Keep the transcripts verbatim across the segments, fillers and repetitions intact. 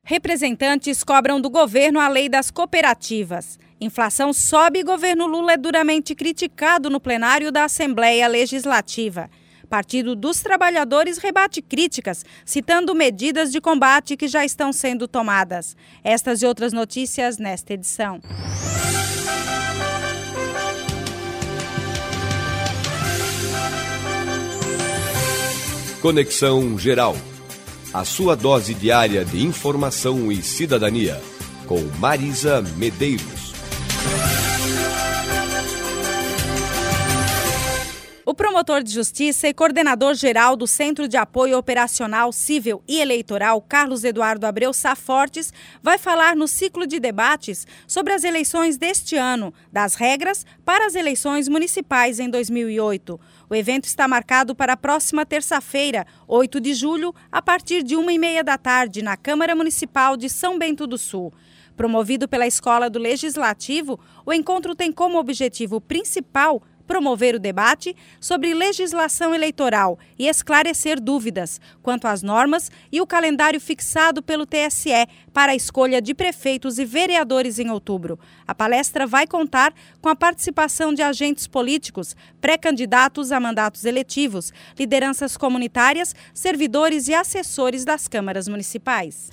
Representantes cobram do governo a lei das cooperativas. Inflação sobe e governo Lula é duramente criticado no plenário da Assembleia Legislativa. Partido dos Trabalhadores rebate críticas, citando medidas de combate que já estão sendo tomadas. Estas e outras notícias nesta edição. Conexão Geral. A sua dose diária de informação e cidadania. Com Marisa Medeiros. O promotor de justiça e coordenador geral do Centro de Apoio Operacional Civil e Eleitoral, Carlos Eduardo Abreu Safortes, vai falar no ciclo de debates sobre as eleições deste ano, das regras para as eleições municipais em dois mil e oito. O evento está marcado para a próxima terça-feira, oito de julho, a partir de uma e meia da tarde, na Câmara Municipal de São Bento do Sul. Promovido pela Escola do Legislativo, o encontro tem como objetivo principal promover o debate sobre legislação eleitoral e esclarecer dúvidas quanto às normas e o calendário fixado pelo T S E para a escolha de prefeitos e vereadores em outubro. A palestra vai contar com a participação de agentes políticos, pré-candidatos a mandatos eletivos, lideranças comunitárias, servidores e assessores das câmaras municipais.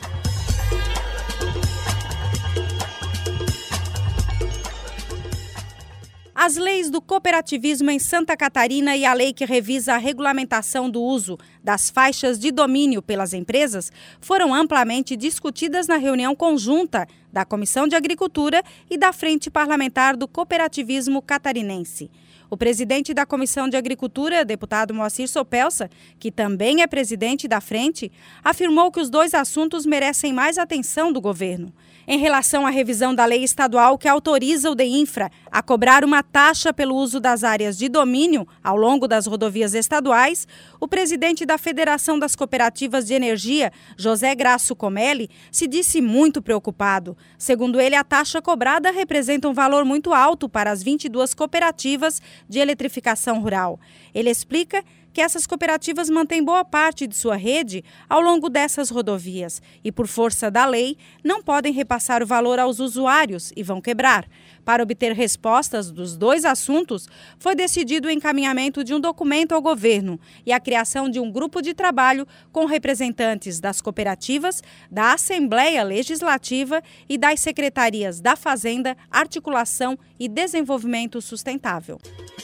As leis do cooperativismo em Santa Catarina e a lei que revisa a regulamentação do uso das faixas de domínio pelas empresas foram amplamente discutidas na reunião conjunta da Comissão de Agricultura e da Frente Parlamentar do Cooperativismo Catarinense. O presidente da Comissão de Agricultura, deputado Moacir Sopelsa, que também é presidente da frente, afirmou que os dois assuntos merecem mais atenção do governo. Em relação à revisão da lei estadual que autoriza o DEINFRA a cobrar uma taxa pelo uso das áreas de domínio ao longo das rodovias estaduais, o presidente da Federação das Cooperativas de Energia, José Graço Comelli, se disse muito preocupado. Segundo ele, a taxa cobrada representa um valor muito alto para as vinte e duas cooperativas de eletrificação rural. Ele explica que essas cooperativas mantêm boa parte de sua rede ao longo dessas rodovias e, por força da lei, não podem repassar o valor aos usuários e vão quebrar. Para obter respostas dos dois assuntos, foi decidido o encaminhamento de um documento ao governo e a criação de um grupo de trabalho com representantes das cooperativas, da Assembleia Legislativa e das secretarias da Fazenda, Articulação e Desenvolvimento Sustentável.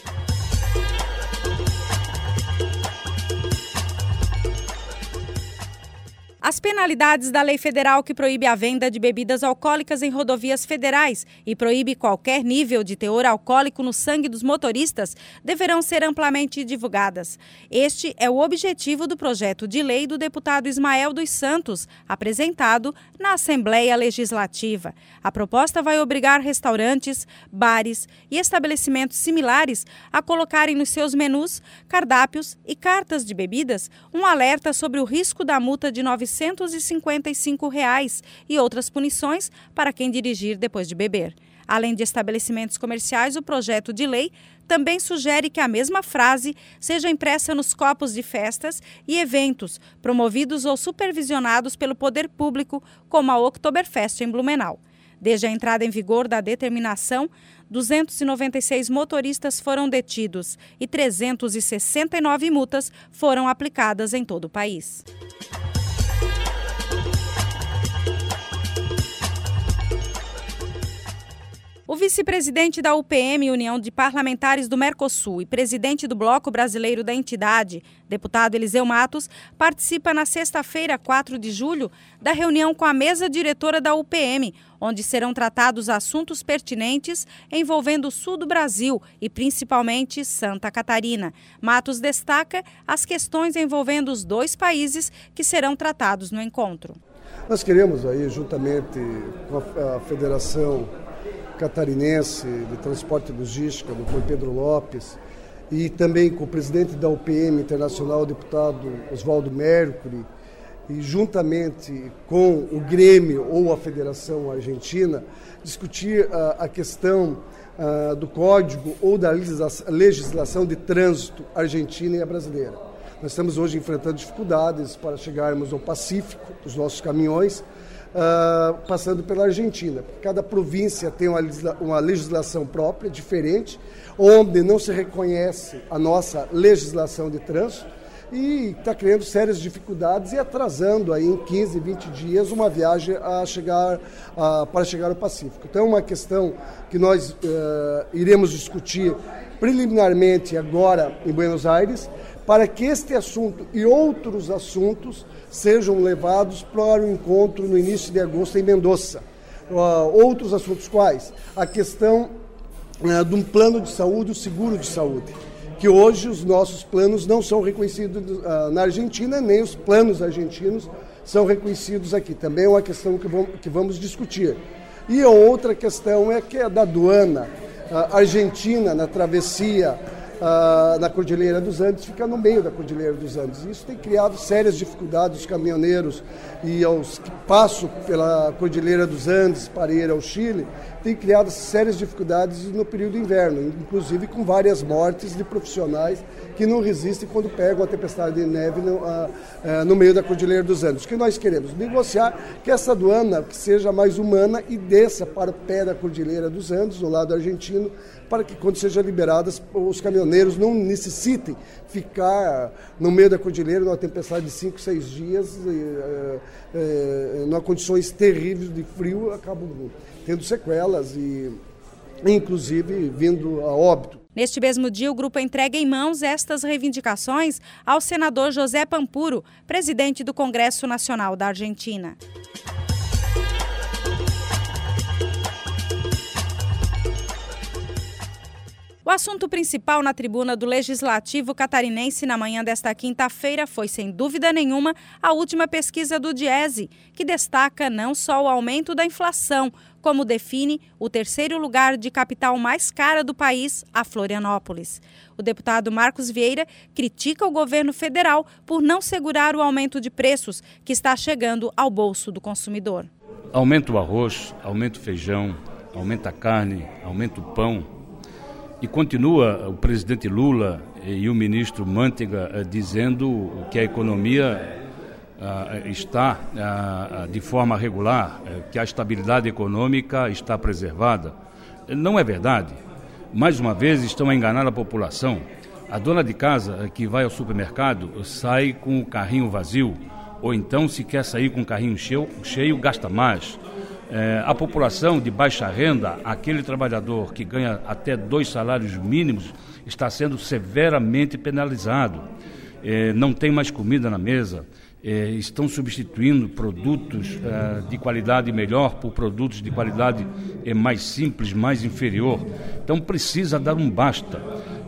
As penalidades da lei federal que proíbe a venda de bebidas alcoólicas em rodovias federais e proíbe qualquer nível de teor alcoólico no sangue dos motoristas deverão ser amplamente divulgadas. Este é o objetivo do projeto de lei do deputado Ismael dos Santos, apresentado na Assembleia Legislativa. A proposta vai obrigar restaurantes, bares e estabelecimentos similares a colocarem nos seus menus, cardápios e cartas de bebidas um alerta sobre o risco da multa de novecentos e cinquenta e cinco reais e outras punições para quem dirigir depois de beber. Além de estabelecimentos comerciais, o projeto de lei também sugere que a mesma frase seja impressa nos copos de festas e eventos promovidos ou supervisionados pelo poder público, como a Oktoberfest em Blumenau. Desde a entrada em vigor da determinação, duzentos e noventa e seis motoristas foram detidos e trezentas e sessenta e nove multas foram aplicadas em todo o país. O vice-presidente da U P M, União de Parlamentares do Mercosul, e presidente do Bloco Brasileiro da entidade, deputado Eliseu Matos, participa na sexta-feira, quatro de julho, da reunião com a mesa diretora da U P M, onde serão tratados assuntos pertinentes envolvendo o sul do Brasil e principalmente Santa Catarina. Matos destaca as questões envolvendo os dois países que serão tratados no encontro. Nós queremos aí, juntamente com a Federação Catarinense de Transporte e Logística, doutor Pedro Lopes, e também com o presidente da U P M Internacional, o deputado Oswaldo Mercury, e juntamente com o Grêmio ou a Federação Argentina, discutir uh, a questão uh, do Código ou da legislação de trânsito argentina e a brasileira. Nós estamos hoje enfrentando dificuldades para chegarmos ao Pacífico, os nossos caminhões, uh, passando pela Argentina. Cada província tem uma, uma legislação própria, diferente, onde não se reconhece a nossa legislação de trânsito, e está criando sérias dificuldades e atrasando aí em quinze, vinte dias uma viagem a chegar, a, para chegar ao Pacífico. Então é uma questão que nós uh, iremos discutir preliminarmente agora em Buenos Aires, para que este assunto e outros assuntos sejam levados para o encontro no início de agosto em Mendoza. Uh, outros assuntos quais? A questão uh, de um plano de saúde, o seguro de saúde, que hoje os nossos planos não são reconhecidos uh, na Argentina, nem os planos argentinos são reconhecidos aqui. Também é uma questão que vamos, que vamos discutir. E a outra questão é que é da aduana uh, argentina na travessia uh, na Cordilheira dos Andes, fica no meio da Cordilheira dos Andes. Isso tem criado sérias dificuldades aos caminhoneiros e aos que passam pela Cordilheira dos Andes para ir ao Chile, tem criado sérias dificuldades no período inverno, inclusive com várias mortes de profissionais que não resistem quando pegam a tempestade de neve no, a, a, no meio da Cordilheira dos Andes. O que nós queremos? Negociar que essa aduana seja mais humana e desça para o pé da Cordilheira dos Andes, do lado argentino, para que quando sejam liberadas, os caminhoneiros não necessitem ficar no meio da Cordilheira numa tempestade de cinco, seis dias, e, é, em condições terríveis de frio, acabam tendo sequelas e, inclusive, vindo a óbito. Neste mesmo dia, o grupo entrega em mãos estas reivindicações ao senador José Pampuro, presidente do Congresso Nacional da Argentina. O assunto principal na tribuna do Legislativo catarinense na manhã desta quinta-feira foi, sem dúvida nenhuma, a última pesquisa do Diese, que destaca não só o aumento da inflação, como define o terceiro lugar de capital mais cara do país, a Florianópolis. O deputado Marcos Vieira critica o governo federal por não segurar o aumento de preços que está chegando ao bolso do consumidor. Aumenta o arroz, aumenta o feijão, aumenta a carne, aumenta o pão. E continua o presidente Lula e o ministro Mantega dizendo que a economia ah, está ah, de forma regular, que a estabilidade econômica está preservada. Não é verdade. Mais uma vez estão a enganar a população. A dona de casa que vai ao supermercado sai com o carrinho vazio, ou então se quer sair com o carrinho cheio, cheio gasta mais. É, a população de baixa renda, aquele trabalhador que ganha até dois salários mínimos, está sendo severamente penalizado. É, não tem mais comida na mesa, é, estão substituindo produtos é, de qualidade melhor por produtos de qualidade é, mais simples, mais inferior. Então precisa dar um basta.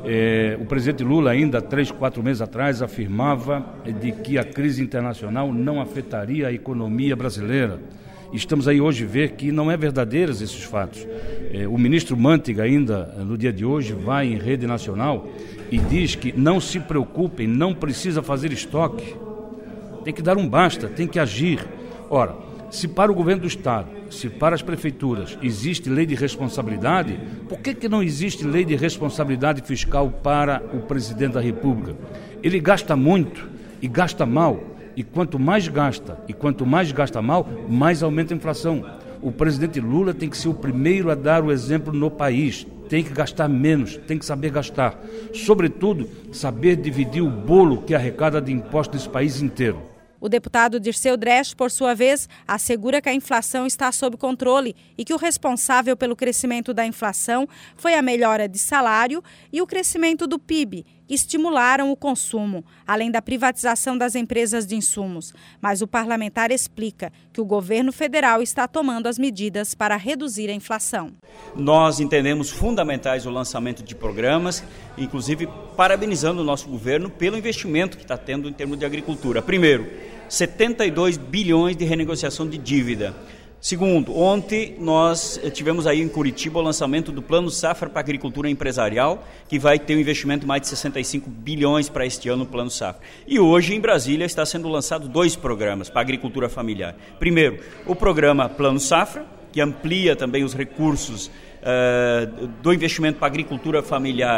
É, o presidente Lula, ainda três, quatro meses atrás, afirmava de que a crise internacional não afetaria a economia brasileira. Estamos aí hoje ver que não é verdadeiros esses fatos. É, o ministro Mantega, ainda no dia de hoje, vai em rede nacional e diz que não se preocupem, não precisa fazer estoque. Tem que dar um basta, tem que agir. Ora, se para o governo do Estado, se para as prefeituras existe lei de responsabilidade, por que que não existe lei de responsabilidade fiscal para o presidente da República? Ele gasta muito e gasta mal. E quanto mais gasta, e quanto mais gasta mal, mais aumenta a inflação. O presidente Lula tem que ser o primeiro a dar o exemplo no país. Tem que gastar menos, tem que saber gastar. Sobretudo, saber dividir o bolo que arrecada de impostos desse país inteiro. O deputado Dirceu Dresch, por sua vez, assegura que a inflação está sob controle e que o responsável pelo crescimento da inflação foi a melhora de salário e o crescimento do P I B, que estimularam o consumo, além da privatização das empresas de insumos. Mas o parlamentar explica que o governo federal está tomando as medidas para reduzir a inflação. Nós entendemos fundamentais o lançamento de programas, inclusive parabenizando o nosso governo pelo investimento que está tendo em termos de agricultura. Primeiro, setenta e dois bilhões de renegociação de dívida. Segundo, ontem nós tivemos aí em Curitiba o lançamento do Plano Safra para a Agricultura Empresarial, que vai ter um investimento de mais de sessenta e cinco bilhões para este ano no Plano Safra. E hoje em Brasília está sendo lançado dois programas para a agricultura familiar. Primeiro, o programa Plano Safra, que amplia também os recursos uh, do investimento para a agricultura familiar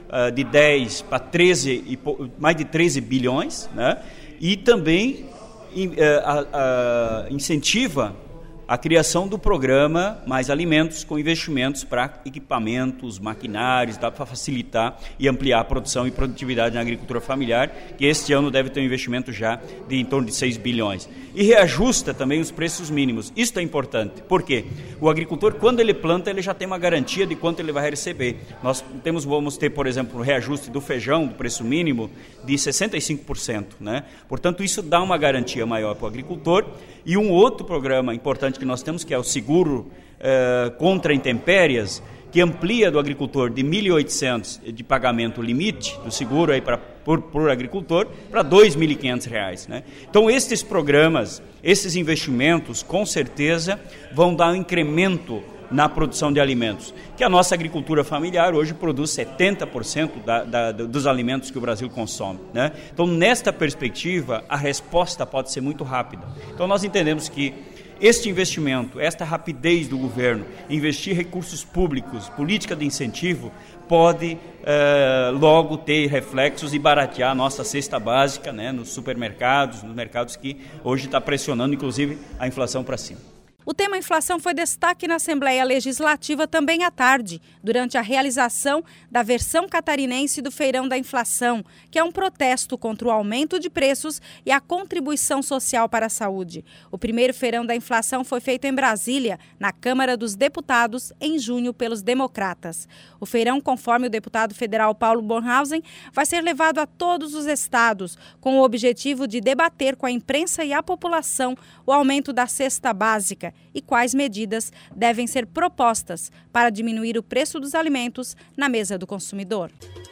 uh, de dez para treze, e, mais de treze bilhões, né? E também in, uh, uh, uh, incentiva a criação do programa Mais Alimentos, com investimentos para equipamentos, maquinários, dá para facilitar e ampliar a produção e produtividade na agricultura familiar, que este ano deve ter um investimento já de em torno de seis bilhões. E reajusta também os preços mínimos. Isso é importante. Por quê? O agricultor, quando ele planta, ele já tem uma garantia de quanto ele vai receber. Nós temos, vamos ter, por exemplo, o reajuste do feijão, do preço mínimo, de sessenta e cinco por cento. Né? Portanto, isso dá uma garantia maior para o agricultor. E um outro programa importante que nós temos, que é o seguro eh, contra intempéries, que amplia do agricultor de mil e oitocentos de pagamento limite do seguro aí pra, por, por agricultor para dois mil e quinhentos reais. Né? Então, estes programas, esses investimentos, com certeza, vão dar um incremento na produção de alimentos, que a nossa agricultura familiar hoje produz setenta por cento da, da, dos alimentos que o Brasil consome. Né? Então, nesta perspectiva, a resposta pode ser muito rápida. Então, nós entendemos que este investimento, esta rapidez do governo, investir recursos públicos, política de incentivo, pode eh, logo ter reflexos e baratear a nossa cesta básica, né, nos supermercados, nos mercados que hoje está pressionando, inclusive, a inflação para cima. O tema inflação foi destaque na Assembleia Legislativa também à tarde, durante a realização da versão catarinense do Feirão da Inflação, que é um protesto contra o aumento de preços e a contribuição social para a saúde. O primeiro Feirão da Inflação foi feito em Brasília, na Câmara dos Deputados, em junho, pelos democratas. O feirão, conforme o deputado federal Paulo Bornhausen, vai ser levado a todos os estados, com o objetivo de debater com a imprensa e a população o aumento da cesta básica e quais medidas devem ser propostas para diminuir o preço dos alimentos na mesa do consumidor.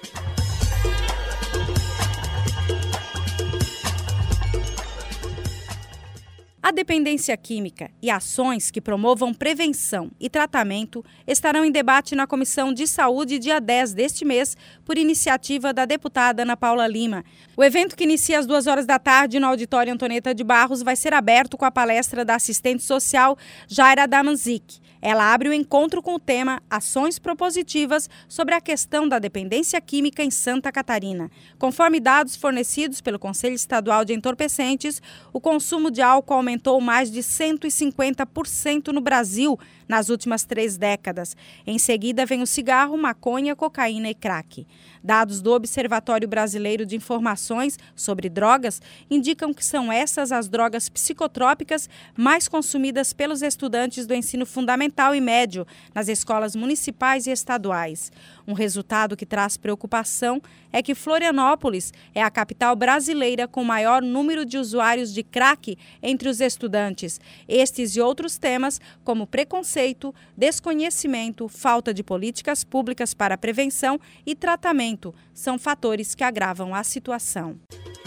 A dependência química e ações que promovam prevenção e tratamento estarão em debate na Comissão de Saúde dia dez deste mês, por iniciativa da deputada Ana Paula Lima. O evento, que inicia às duas horas da tarde no Auditório Antonieta de Barros, vai ser aberto com a palestra da assistente social Jaira Damanzik. Ela abre o encontro com o tema Ações Propositivas sobre a questão da dependência química em Santa Catarina. Conforme dados fornecidos pelo Conselho Estadual de Entorpecentes, o consumo de álcool aumentou mais de cento e cinquenta por cento no Brasil nas últimas três décadas. Em seguida, vem o cigarro, maconha, cocaína e crack. Dados do Observatório Brasileiro de Informações sobre Drogas indicam que são essas as drogas psicotrópicas mais consumidas pelos estudantes do ensino fundamental e médio nas escolas municipais e estaduais. Um resultado que traz preocupação é que Florianópolis é a capital brasileira com maior número de usuários de crack entre os estudantes. Estes e outros temas, como preconceito, desconhecimento, falta de políticas públicas para prevenção e tratamento, são fatores que agravam a situação.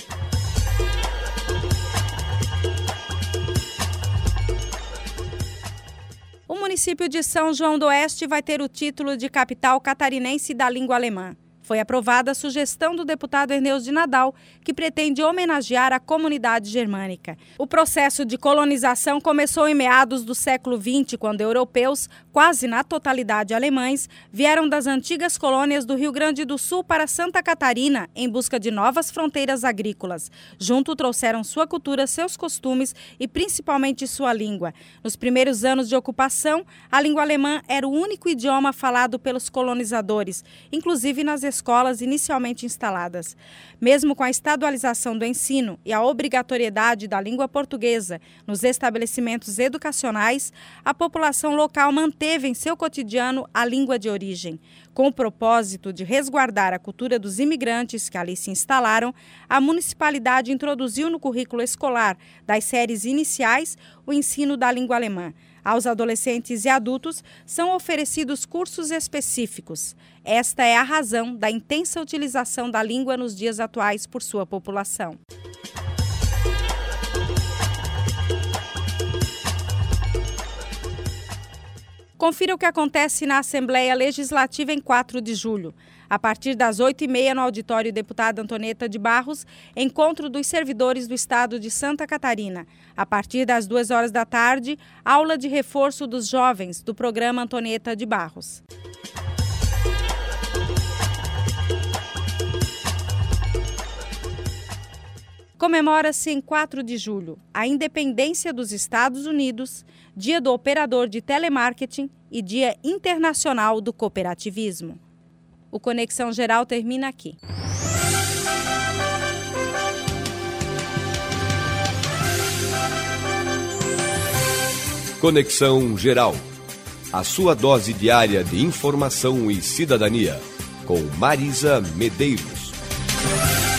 O município de São João do Oeste vai ter o título de capital catarinense da língua alemã. Foi aprovada a sugestão do deputado Erneus de Nadal, que pretende homenagear a comunidade germânica. O processo de colonização começou em meados do século vinte, quando europeus, quase na totalidade alemães, vieram das antigas colônias do Rio Grande do Sul para Santa Catarina em busca de novas fronteiras agrícolas. Junto trouxeram sua cultura, seus costumes e principalmente sua língua. Nos primeiros anos de ocupação, a língua alemã era o único idioma falado pelos colonizadores, inclusive nas escolas escolas inicialmente instaladas. Mesmo com a estadualização do ensino e a obrigatoriedade da língua portuguesa nos estabelecimentos educacionais, a população local manteve em seu cotidiano a língua de origem. Com o propósito de resguardar a cultura dos imigrantes que ali se instalaram, a municipalidade introduziu no currículo escolar das séries iniciais o ensino da língua alemã. Aos adolescentes e adultos são oferecidos cursos específicos. Esta é a razão da intensa utilização da língua nos dias atuais por sua população. Confira o que acontece na Assembleia Legislativa em quatro de julho. A partir das oito e meia, no auditório Deputada Antonieta de Barros, encontro dos servidores do Estado de Santa Catarina. A partir das duas horas da tarde, aula de reforço dos jovens do programa Antonieta de Barros. Comemora-se em quatro de julho a independência dos Estados Unidos, Dia do Operador de Telemarketing e Dia Internacional do Cooperativismo. O Conexão Geral termina aqui. Conexão Geral. A sua dose diária de informação e cidadania. Com Marisa Medeiros.